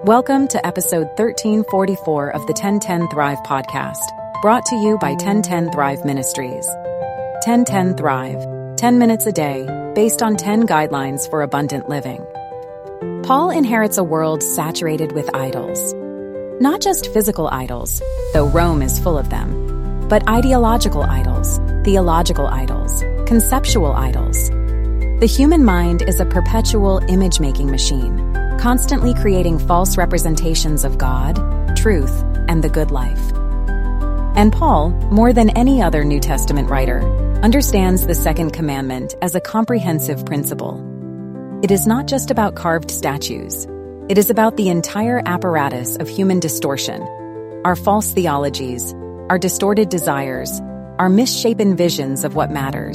Welcome to episode 1344 of the 1010 Thrive podcast, brought to you by 1010 Thrive Ministries. 1010 Thrive, 10 minutes a day, based on 10 guidelines for abundant living. Paul inherits a world saturated with idols. Not just physical idols, though Rome is full of them, but ideological idols, theological idols, conceptual idols. The human mind is a perpetual image-making machine, constantly creating false representations of God, truth, and the good life. And Paul, more than any other New Testament writer, understands the second commandment as a comprehensive principle. It is not just about carved statues. It is about the entire apparatus of human distortion, our false theologies, our distorted desires, our misshapen visions of what matters.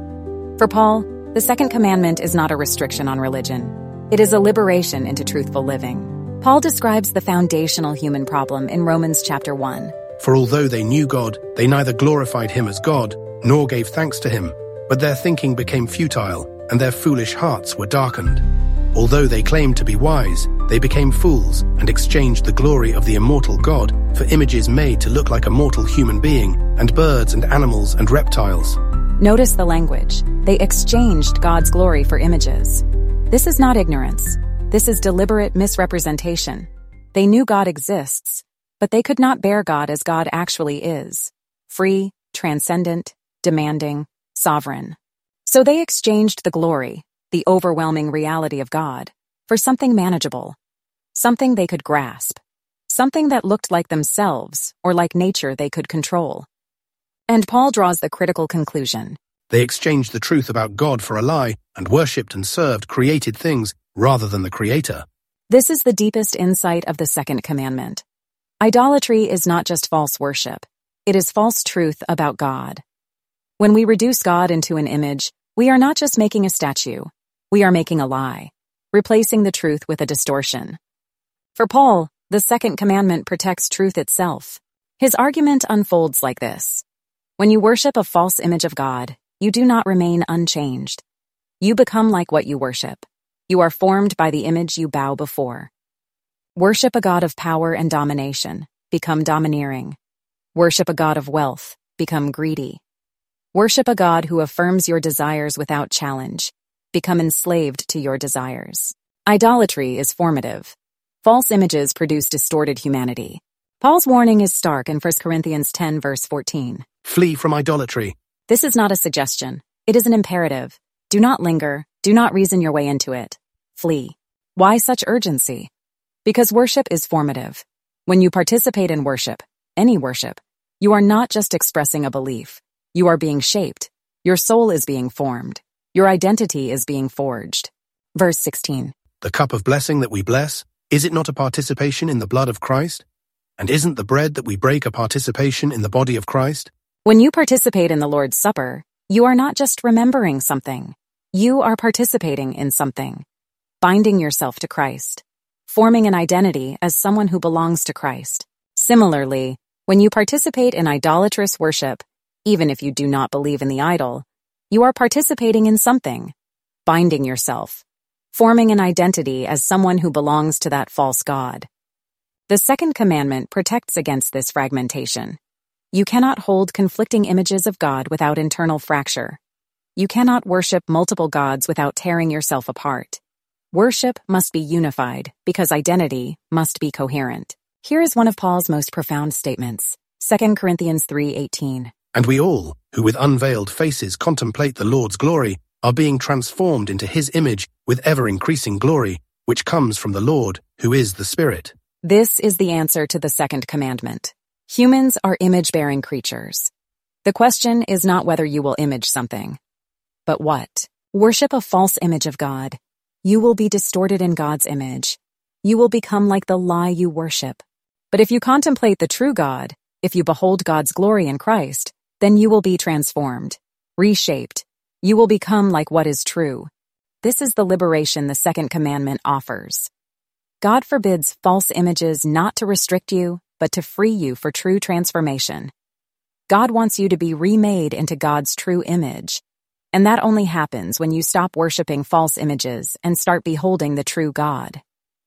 For Paul, the second commandment is not a restriction on religion. It is a liberation into truthful living. Paul describes the foundational human problem in Romans chapter 1. For although they knew God, they neither glorified him as God, nor gave thanks to him, but their thinking became futile, and their foolish hearts were darkened. Although they claimed to be wise, they became fools, and exchanged the glory of the immortal God for images made to look like a mortal human being, and birds and animals and reptiles. Notice the language. They exchanged God's glory for images. This is not ignorance. This is deliberate misrepresentation. They knew God exists, but they could not bear God as God actually is: free, transcendent, demanding, sovereign. So they exchanged the glory, the overwhelming reality of God, for something manageable, something they could grasp, something that looked like themselves or like nature they could control. And Paul draws the critical conclusion. They exchanged the truth about God for a lie and worshipped and served created things rather than the Creator. This is the deepest insight of the second commandment. Idolatry is not just false worship. It is false truth about God. When we reduce God into an image, we are not just making a statue. We are making a lie, replacing the truth with a distortion. For Paul, the second commandment protects truth itself. His argument unfolds like this. When you worship a false image of God, you do not remain unchanged. You become like what you worship. You are formed by the image you bow before. Worship a God of power and domination, become domineering. Worship a God of wealth, become greedy. Worship a God who affirms your desires without challenge, become enslaved to your desires. Idolatry is formative. False images produce distorted humanity. Paul's warning is stark in 1 Corinthians 10 verse 14. Flee from idolatry. This is not a suggestion. It is an imperative. Do not linger. Do not reason your way into it. Flee. Why such urgency? Because worship is formative. When you participate in worship, any worship, you are not just expressing a belief. You are being shaped. Your soul is being formed. Your identity is being forged. Verse 16. The cup of blessing that we bless, is it not a participation in the blood of Christ? And isn't the bread that we break a participation in the body of Christ? When you participate in the Lord's Supper, you are not just remembering something. You are participating in something, binding yourself to Christ, forming an identity as someone who belongs to Christ. Similarly, when you participate in idolatrous worship, even if you do not believe in the idol, you are participating in something, binding yourself, forming an identity as someone who belongs to that false god. The second commandment protects against this fragmentation. You cannot hold conflicting images of God without internal fracture. You cannot worship multiple gods without tearing yourself apart. Worship must be unified because identity must be coherent. Here is one of Paul's most profound statements, 2 Corinthians 3:18. And we all, who with unveiled faces contemplate the Lord's glory, are being transformed into his image with ever-increasing glory, which comes from the Lord, who is the Spirit. This is the answer to the second commandment. Humans are image-bearing creatures. The question is not whether you will image something, but what? Worship a false image of God. You will be distorted in God's image. You will become like the lie you worship. But if you contemplate the true God, if you behold God's glory in Christ, then you will be transformed, reshaped. You will become like what is true. This is the liberation the second commandment offers. God forbids false images not to restrict you, but to free you for true transformation. God wants you to be remade into God's true image. And that only happens when you stop worshiping false images and start beholding the true God.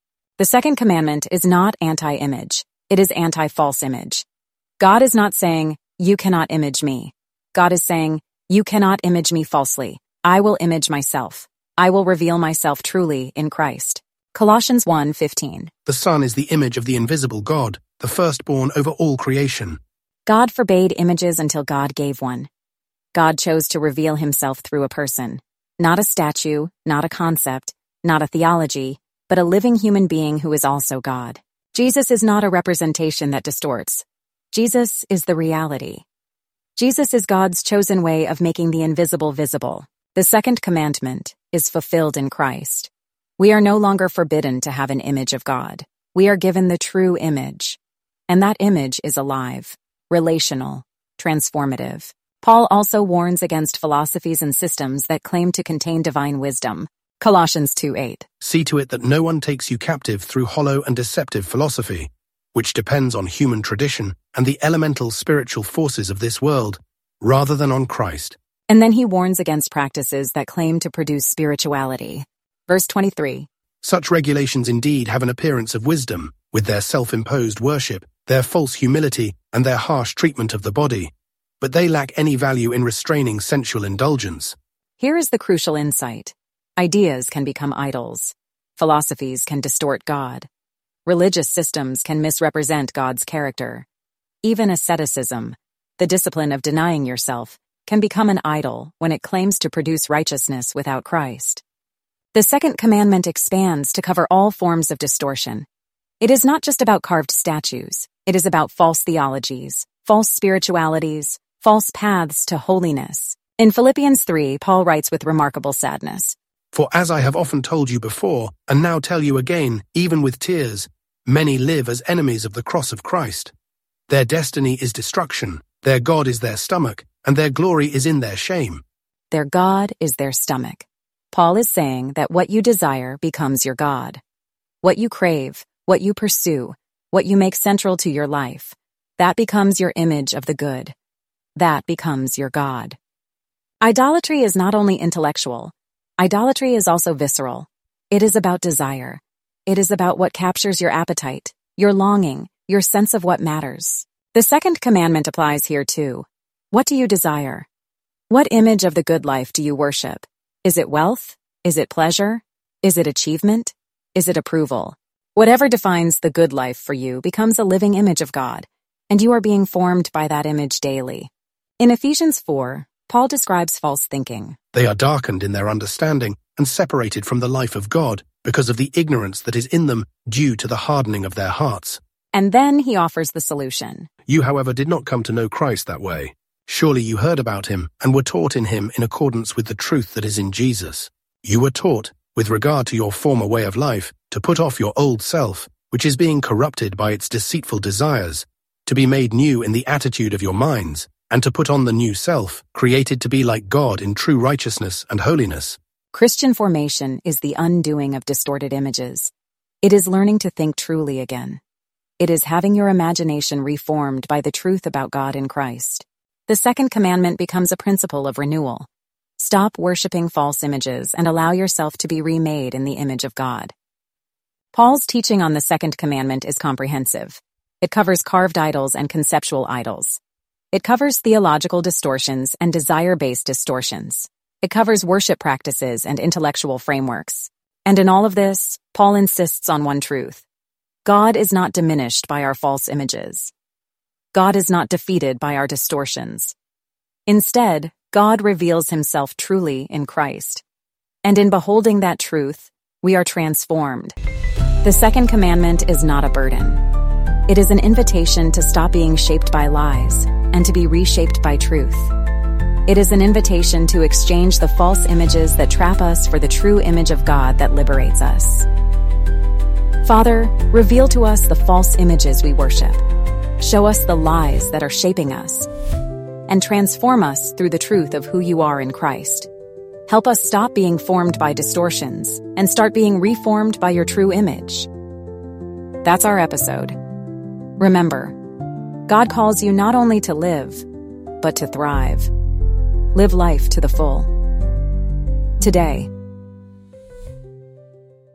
The second commandment is not anti-image. It is anti-false image. God is not saying, you cannot image me. God is saying, you cannot image me falsely. I will image myself. I will reveal myself truly in Christ. Colossians 1:15. The Son is the image of the invisible God, the firstborn over all creation. God forbade images until God gave one. God chose to reveal himself through a person. Not a statue, not a concept, not a theology, but a living human being who is also God. Jesus is not a representation that distorts. Jesus is the reality. Jesus is God's chosen way of making the invisible visible. The second commandment is fulfilled in Christ. We are no longer forbidden to have an image of God. We are given the true image. And that image is alive, relational, transformative. Paul also warns against philosophies and systems that claim to contain divine wisdom. Colossians 2:8. See to it that no one takes you captive through hollow and deceptive philosophy, which depends on human tradition and the elemental spiritual forces of this world, rather than on Christ. And then he warns against practices that claim to produce spirituality. Verse 23. Such regulations indeed have an appearance of wisdom, with their self-imposed worship, their false humility, and their harsh treatment of the body, but they lack any value in restraining sensual indulgence. Here is the crucial insight. Ideas can become idols. Philosophies can distort God. Religious systems can misrepresent God's character. Even asceticism, the discipline of denying yourself, can become an idol when it claims to produce righteousness without Christ. The second commandment expands to cover all forms of distortion. It is not just about carved statues. It is about false theologies, false spiritualities, false paths to holiness. In Philippians 3, Paul writes with remarkable sadness, For as I have often told you before, and now tell you again, even with tears, many live as enemies of the cross of Christ. Their destiny is destruction, their God is their stomach, and their glory is in their shame. Their God is their stomach. Paul is saying that what you desire becomes your God. What you crave, what you pursue, what you make central to your life, that becomes your image of the good. That becomes your God. Idolatry is not only intellectual. Idolatry is also visceral. It is about desire. It is about what captures your appetite, your longing, your sense of what matters. The second commandment applies here too. What do you desire? What image of the good life do you worship? Is it wealth? Is it pleasure? Is it achievement? Is it approval? Whatever defines the good life for you becomes a living image of God, and you are being formed by that image daily. In Ephesians 4, Paul describes false thinking. They are darkened in their understanding and separated from the life of God because of the ignorance that is in them due to the hardening of their hearts. And then he offers the solution. You, however, did not come to know Christ that way. Surely you heard about him and were taught in him in accordance with the truth that is in Jesus. You were taught, with regard to your former way of life, to put off your old self, which is being corrupted by its deceitful desires, to be made new in the attitude of your minds, and to put on the new self, created to be like God in true righteousness and holiness. Christian formation is the undoing of distorted images. It is learning to think truly again. It is having your imagination reformed by the truth about God in Christ. The second commandment becomes a principle of renewal. Stop worshiping false images and allow yourself to be remade in the image of God. Paul's teaching on the second commandment is comprehensive. It covers carved idols and conceptual idols. It covers theological distortions and desire-based distortions. It covers worship practices and intellectual frameworks. And in all of this, Paul insists on one truth. God is not diminished by our false images. God is not defeated by our distortions. Instead, God reveals himself truly in Christ. And in beholding that truth, we are transformed. The second commandment is not a burden. It is an invitation to stop being shaped by lies and to be reshaped by truth. It is an invitation to exchange the false images that trap us for the true image of God that liberates us. Father, reveal to us the false images we worship. Show us the lies that are shaping us, and transform us through the truth of who you are in Christ. Help us stop being formed by distortions and start being reformed by your true image. That's our episode. Remember, God calls you not only to live, but to thrive. Live life to the full. Today,